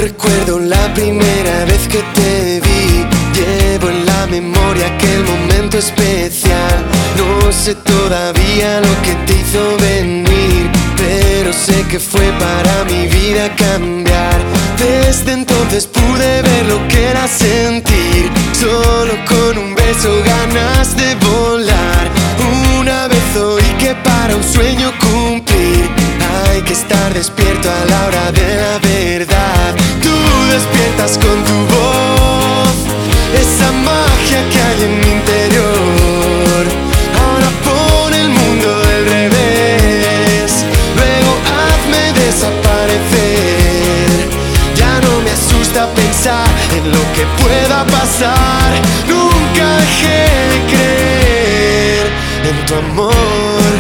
recuerdo la primera vez que te vi. Llevo en la memoria aquel momento especial. No sé todavía lo que te hizo venir, pero sé que fue para mi vida cambiar. Desde entonces pude ver lo que era sentir. Solo con un beso ganas de volar. Una vez oí que para un sueño cumplir hay que estar despierto a la hora de la verdad. Tú despiertas con tu voz esa magia que hay en mi interior. Ahora pon el mundo del revés, luego hazme desaparecer. Ya no me asusta pensar en lo que pueda pasar. Nunca dejé de creer en tu amor.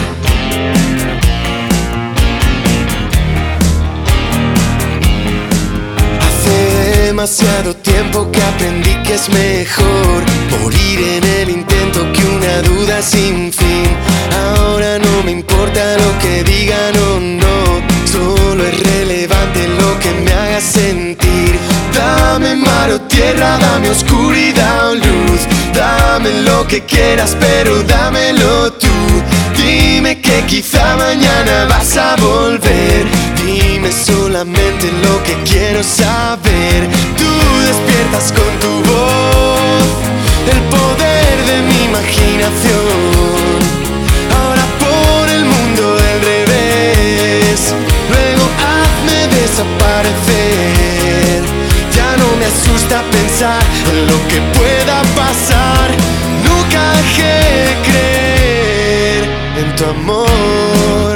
Demasiado tiempo que aprendí que es mejor morir en el intento que una duda sin fin. Ahora no me importa lo que digan o no, solo es relevante lo que me haga sentir. Dame mar o tierra, dame oscuridad o luz. Dame lo que quieras, pero dámelo tú. Dime que quizá mañana vas a volver. Dime solamente lo que quiero saber. Tú despiertas con tu voz el poder de mi imaginación. Ahora pon el mundo del revés, luego hazme desaparecer. Ya no me asusta pensar en lo que pueda pasar. Nunca dejé de creer en tu amor.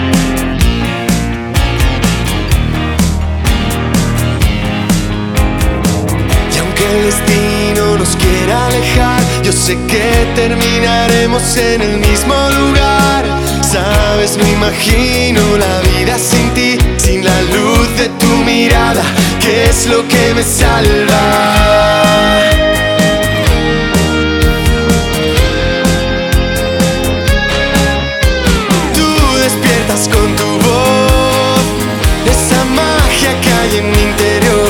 El destino nos quiere alejar, yo sé que terminaremos en el mismo lugar. Sabes, me imagino la vida sin ti, sin la luz de tu mirada, que es lo que me salva. Tú despiertas con tu voz esa magia que hay en mi interior.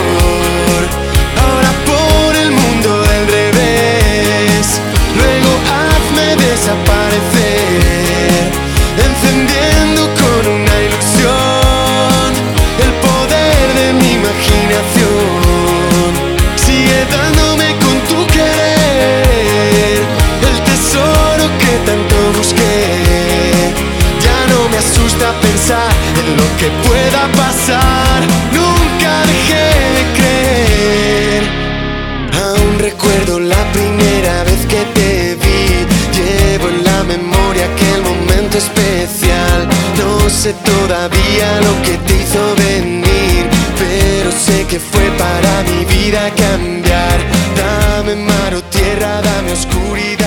Desaparecer, encendiendo con una ilusión el poder de mi imaginación. Sigue dándome con tu querer el tesoro que tanto busqué. Ya no me asusta pensar en lo que pueda pasar. Nunca dejé de creer. Aún recuerdo la primera vez que te vi. Llevo en la memoria aquel momento especial. No sé todavía lo que te hizo venir, pero sé que fue para mi vida cambiar. Dame mar o tierra, dame oscuridad.